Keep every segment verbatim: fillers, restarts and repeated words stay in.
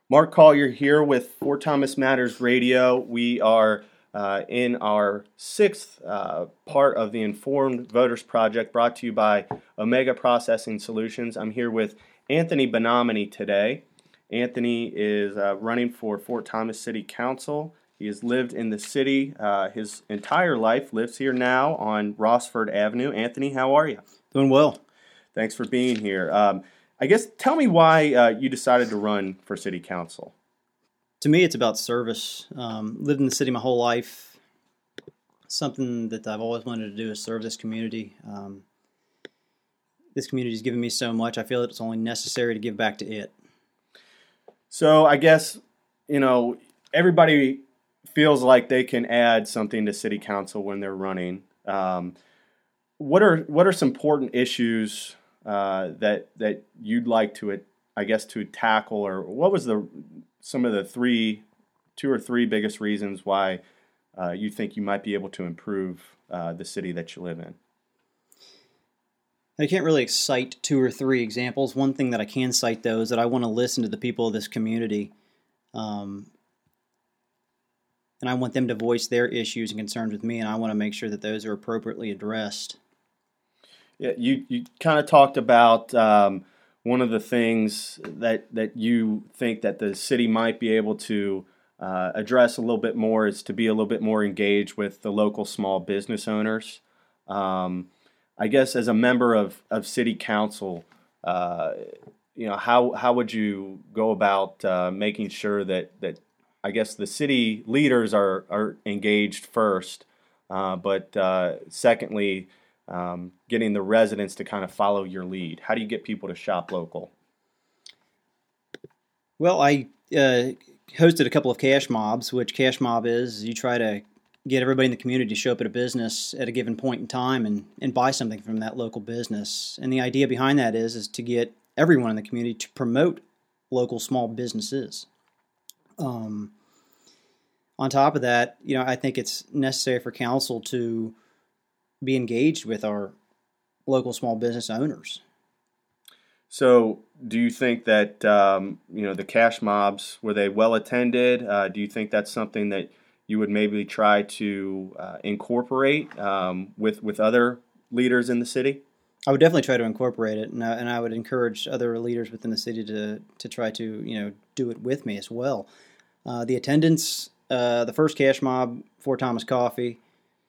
Mark Collier here with Fort Thomas Matters Radio. We are uh, in our sixth uh, part of the Informed Voters Project, brought to you by Omega Processing Solutions. I'm here with Anthony Bonomini today. Anthony is uh, running for Fort Thomas City Council. He has lived in the city uh, his entire life, lives here now on Rossford Avenue. Anthony, how are you? Doing well. Thanks for being here. Um, I guess tell me why uh, you decided to run for city council. To me, it's about service. Um, lived in the city my whole life. Something that I've always wanted to do is serve this community. Um, this community has given me so much. I feel that it's only necessary to give back to it. So I guess, you know, everybody feels like they can add something to city council when they're running. Um, what are what are some important issues uh, that that you'd like to, I guess, to tackle, or what was the some of the three, two or three biggest reasons why uh, you think you might be able to improve uh, the city that you live in? I can't really cite two or three examples. One thing that I can cite, though, is that I want to listen to the people of this community, um, and I want them to voice their issues and concerns with me, and I want to make sure that those are appropriately addressed. Yeah, you, you kind of talked about um, one of the things that, that you think that the city might be able to uh, address a little bit more is to be a little bit more engaged with the local small business owners. Um, I guess as a member of, of city council, uh, you know, how how would you go about uh, making sure that, that I guess the city leaders are, are engaged first, uh, but uh, secondly, Um, getting the residents to kind of follow your lead? How do you get people to shop local? Well, I uh, hosted a couple of cash mobs, which cash mob is you try to get everybody in the community to show up at a business at a given point in time and, and buy something from that local business. And the idea behind that is, is to get everyone in the community to promote local small businesses. Um, on top of that, you know, I think it's necessary for council to be engaged with our local small business owners. So, do you think that um, you know the cash mobs, were they well attended? Uh, do you think that's something that you would maybe try to uh, incorporate um, with with other leaders in the city? I would definitely try to incorporate it, and I, and I would encourage other leaders within the city to to try to you know do it with me as well. Uh, the attendance, uh, the first cash mob, Fort Thomas Coffee.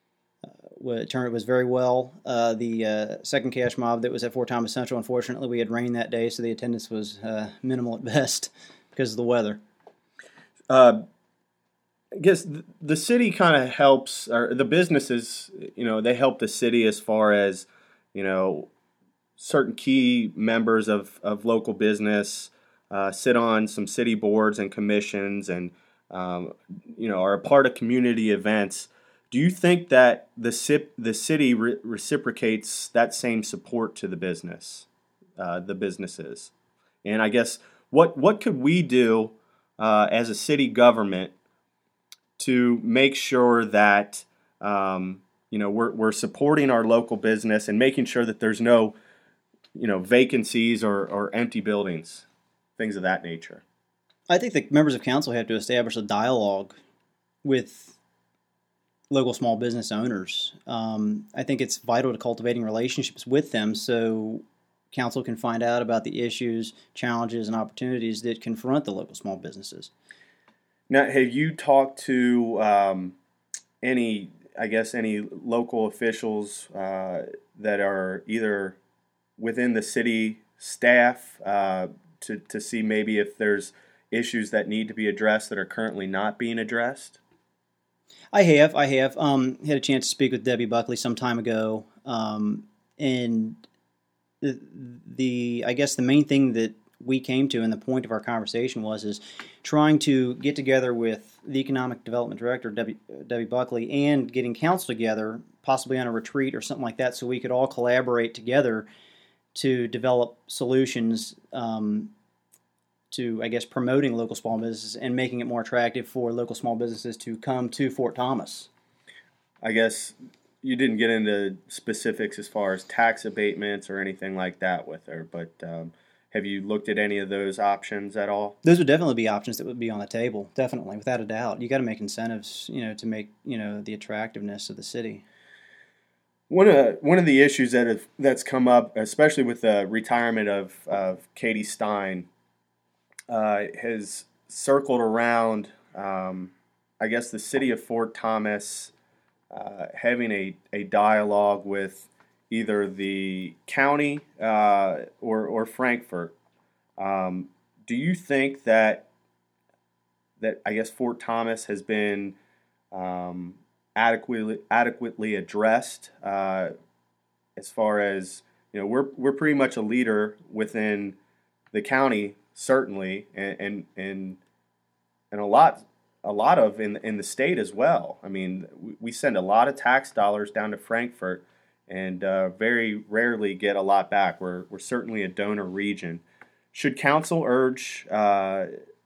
It turned it was very well. Uh, the uh, second cash mob that was at Fort Thomas Central, unfortunately, we had rain that day, so the attendance was uh, minimal at best because of the weather. Uh, I guess the city kind of helps, or the businesses, you know, they help the city as far as, you know, certain key members of, of local business uh, sit on some city boards and commissions and, um, you know, are a part of community events. Do you think that the cip, the city re- reciprocates that same support to the business, uh, the businesses? And I guess what what could we do uh, as a city government to make sure that um, you know we're we're supporting our local business and making sure that there's no you know vacancies or, or empty buildings, things of that nature? I think the members of council have to establish a dialogue with local small business owners. Um, I think it's vital to cultivating relationships with them so council can find out about the issues, challenges, and opportunities that confront the local small businesses. Now, have you talked to um, any, I guess, any local officials uh, that are either within the city staff uh, to, to see maybe if there's issues that need to be addressed that are currently not being addressed? I have, I have. Um, had a chance to speak with Debbie Buckley some time ago, um, and the, the I guess the main thing that we came to, and the point of our conversation was, is trying to get together with the Economic Development Director, Debbie, Debbie Buckley, and getting council together, possibly on a retreat or something like that, so we could all collaborate together to develop solutions um, to, I guess, promoting local small businesses and making it more attractive for local small businesses to come to Fort Thomas. I guess you didn't get into specifics as far as tax abatements or anything like that with her, but um, have you looked at any of those options at all? Those would definitely be options that would be on the table, definitely, without a doubt. You got to make incentives, you know, to make, you know, the attractiveness of the city. One of one of the issues that have, that's come up, especially with the retirement of, of Katie Stein, uh, has circled around, um, I guess, the city of Fort Thomas uh, having a, a dialogue with either the county uh, or or Frankfort. Um, do you think that that I guess Fort Thomas has been um, adequately adequately addressed uh, as far as, you know, we're we're pretty much a leader within the county, certainly, and and and, and a lot a lot of in in the state as well. I mean, we, we send a lot of tax dollars down to Frankfort, and uh, very rarely get a lot back. We're we're certainly a donor region. Should council urge uh,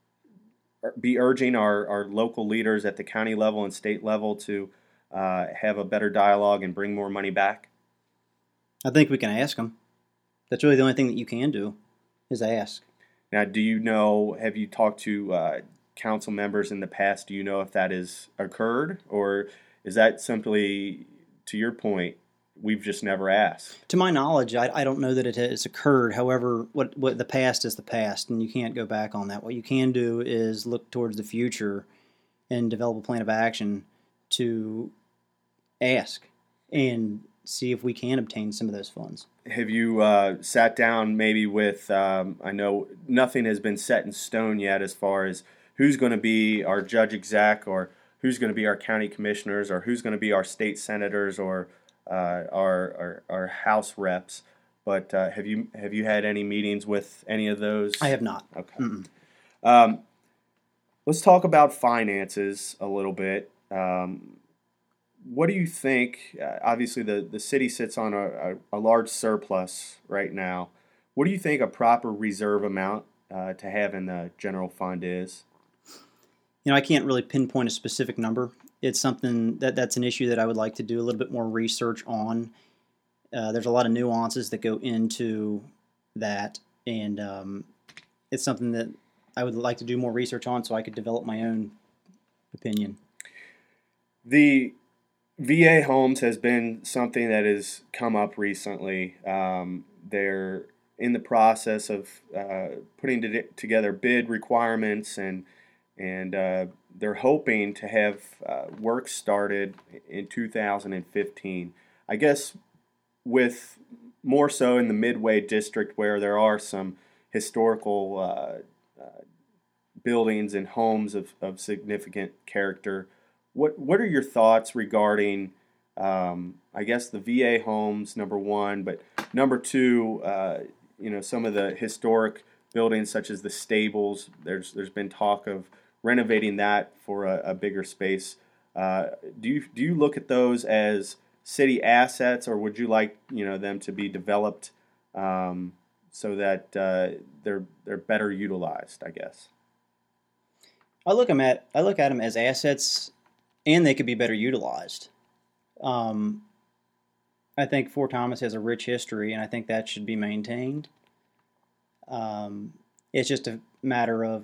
be urging our, our local leaders at the county level and state level to uh, have a better dialogue and bring more money back? I think we can ask them. That's really the only thing that you can do is ask. Now, do you know, have you talked to uh, council members in the past? Do you know if that has occurred? Or is that simply, to your point, we've just never asked? To my knowledge, I, I don't know that it has occurred. However, what, what the past is the past, and you can't go back on that. What you can do is look towards the future and develop a plan of action to ask and see if we can obtain some of those funds. Have you uh, sat down maybe with, um, I know nothing has been set in stone yet as far as who's going to be our judge exec, or who's going to be our county commissioners, or who's going to be our state senators, or uh, our, our our House reps, but uh, have you have you had any meetings with any of those? I have not. Okay. Um, let's talk about finances a little bit. Um, what do you think? Uh, obviously, the, the city sits on a, a, a large surplus right now. What do you think a proper reserve amount uh, to have in the general fund is? You know, I can't really pinpoint a specific number. It's something that that's an issue that I would like to do a little bit more research on. Uh, there's a lot of nuances that go into that, and um, it's something that I would like to do more research on so I could develop my own opinion. The V A homes has been something that has come up recently. Um, they're in the process of uh, putting to- together bid requirements, and and uh, they're hoping to have uh, work started in two thousand fifteen. I guess with more so in the Midway district, where there are some historical uh, uh, buildings and homes of, of significant character. What what are your thoughts regarding, um, I guess, the V A homes, number one, but number two, uh, you know, some of the historic buildings such as the stables. There's there's been talk of renovating that for a, a bigger space. Uh, do you do you look at those as city assets, or would you like, you know, them to be developed um, so that uh, they're they're better utilized, I guess? I look them at I look at them as assets, and they could be better utilized. Um, I think Fort Thomas has a rich history, and I think that should be maintained. Um, it's just a matter of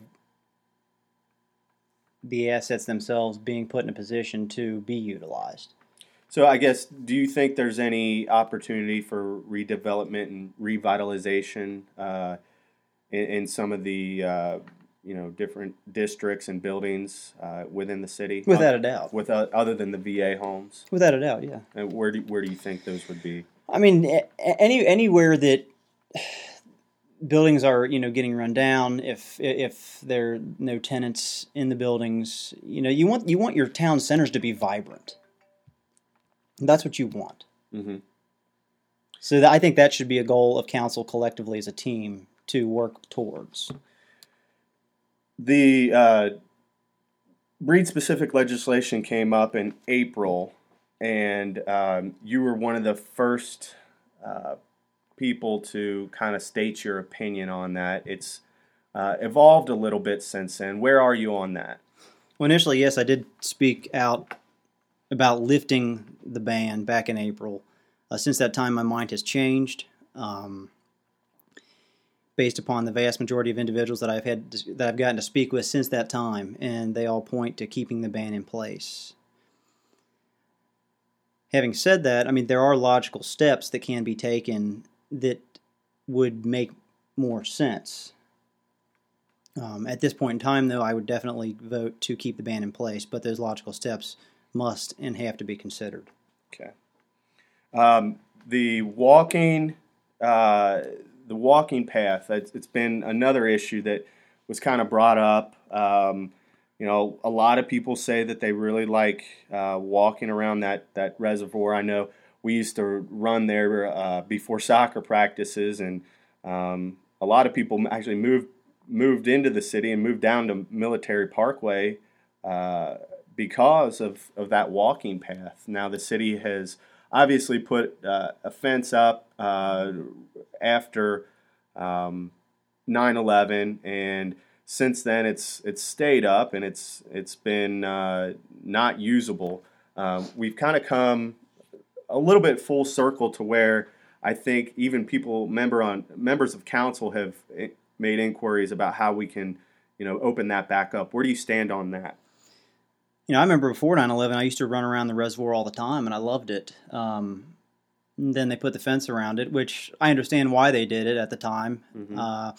the assets themselves being put in a position to be utilized. So I guess, do you think there's any opportunity for redevelopment and revitalization uh, in, in some of the uh, you know different districts and buildings uh, within the city? Without a doubt. With uh, other than the V A homes? Without a doubt, yeah. And where do where do you think those would be? I mean, any anywhere that buildings are, you know, getting run down, if if there are no tenants in the buildings, you know, you want you want your town centers to be vibrant. That's what you want. Mm-hmm. So that, I think that should be a goal of council collectively as a team to work towards. The uh, breed-specific legislation came up in April, and um, you were one of the first uh, people to kind of state your opinion on that. It's uh, evolved a little bit since then. Where are you on that? Well, initially, yes, I did speak out about lifting the ban back in April. Uh, since that time, my mind has changed. Um, based upon the vast majority of individuals that I've had that I've gotten to speak with since that time, and they all point to keeping the ban in place. Having said that, I mean, there are logical steps that can be taken that would make more sense. Um, at this point in time, though, I would definitely vote to keep the ban in place, but those logical steps must and have to be considered. Okay. Um, the walking, uh, the walking path. It's, it's been another issue that was kind of brought up. Um, you know, a lot of people say that they really like uh, walking around that that reservoir. I know we used to run there uh, before soccer practices, and um, a lot of people actually moved. moved into the city and moved down to Military Parkway uh, because of, of that walking path. Now the city has obviously put uh, a fence up uh, after um, nine eleven, and since then it's it's stayed up and it's it's been uh, not usable. Um, we've kind of come a little bit full circle to where I think even people member on members of council have made inquiries about how we can, you know, open that back up. Where do you stand on that? You know, I remember before nine eleven, I used to run around the reservoir all the time, and I loved it. Um, and then they put the fence around it, which I understand why they did it at the time. Mm-hmm. Uh,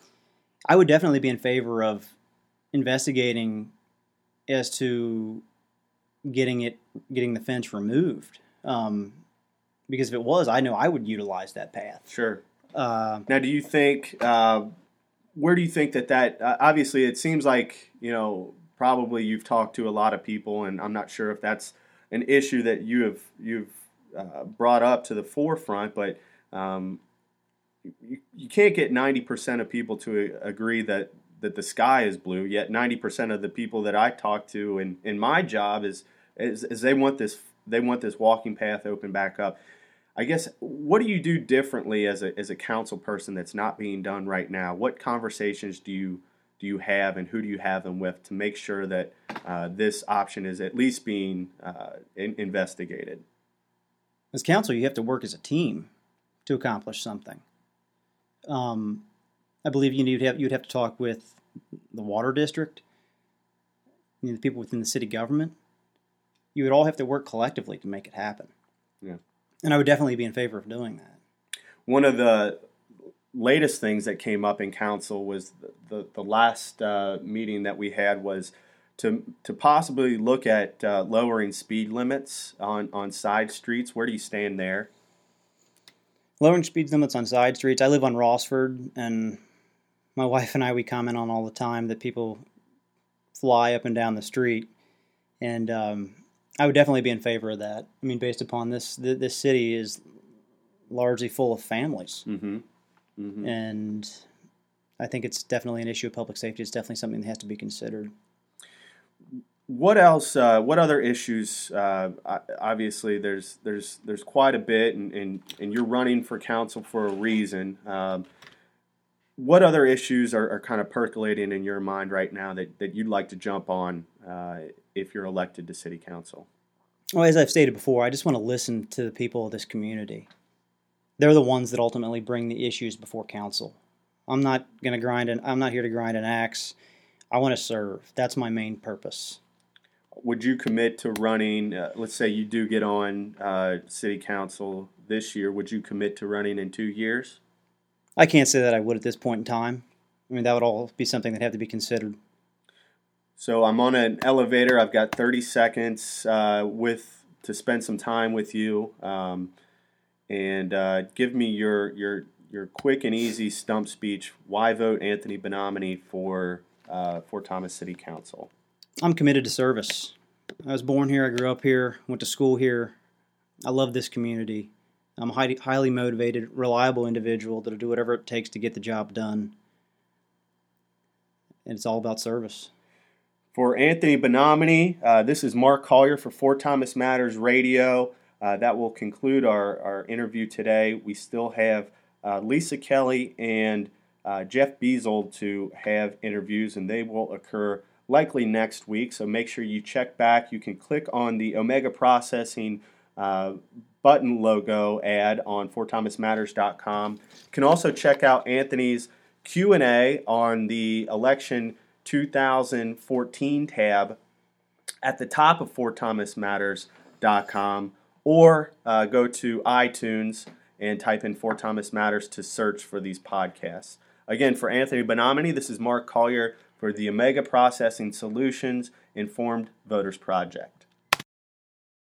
I would definitely be in favor of investigating as to getting it, getting the fence removed. Um, because if it was, I know I would utilize that path. Sure. Uh, now, do you think? Uh, Where do you think that that, uh, obviously it seems like, you know, probably you've talked to a lot of people, and I'm not sure if that's an issue that you have, you've uh, brought up to the forefront, but um, you, you can't get ninety percent of people to agree that, that the sky is blue, yet ninety percent of the people that I talk to in, in my job is, is, is they want this, they want this walking path open back up. I guess, what do you do differently as a as a council person that's not being done right now? What conversations do you do you have, and who do you have them with to make sure that uh, this option is at least being uh, in, investigated? As council, you have to work as a team to accomplish something. Um, I believe you need to have you'd have to talk with the water district, you know, the people within the city government. You would all have to work collectively to make it happen. Yeah. And I would definitely be in favor of doing that. One of the latest things that came up in council was the, the, the last uh, meeting that we had was to to possibly look at uh, lowering speed limits on, on side streets. Where do you stand there? Lowering speed limits on side streets. I live on Rossford, and my wife and I, we comment on all the time that people fly up and down the street. And um I would definitely be in favor of that. I mean, based upon this, th- this city is largely full of families. Mm-hmm. Mm-hmm. And I think it's definitely an issue of public safety. It's definitely something that has to be considered. What else, uh, what other issues, uh, obviously there's there's there's quite a bit, and, and, and you're running for council for a reason. Um, what other issues are, are kind of percolating in your mind right now that, that you'd like to jump on uh, if you're elected to city council? Well, as I've stated before, I just want to listen to the people of this community. They're the ones that ultimately bring the issues before council. I'm not going to grind an, I'm not here to grind an axe. I want to serve. That's my main purpose. Would you commit to running, uh, let's say you do get on uh, city council this year, would you commit to running in two years? I can't say that I would at this point in time. I mean, that would all be something that have to be considered. So I'm on an elevator. I've got thirty seconds uh, with to spend some time with you, um, and uh, give me your your your quick and easy stump speech. Why vote Anthony Benominy for uh, Fort Thomas City Council? I'm committed to service. I was born here. I grew up here. Went to school here. I love this community. I'm a highly, highly motivated, reliable individual that'll do whatever it takes to get the job done. And it's all about service. For Anthony Benominy, uh, this is Mark Collier for Fort Thomas Matters Radio. Uh, that will conclude our, our interview today. We still have uh, Lisa Kelly and uh, Jeff Beazle to have interviews, and they will occur likely next week. So make sure you check back. You can click on the Omega Processing uh, button logo ad on fort thomas matters dot com. You can also check out Anthony's Q and A on the election two thousand fourteen tab at the top of fort thomas matters dot com, or uh, go to iTunes and type in Fort Thomas Matters to search for these podcasts. Again, for Anthony Bonomini, this is Mark Collier for the Omega Processing Solutions Informed Voters Project.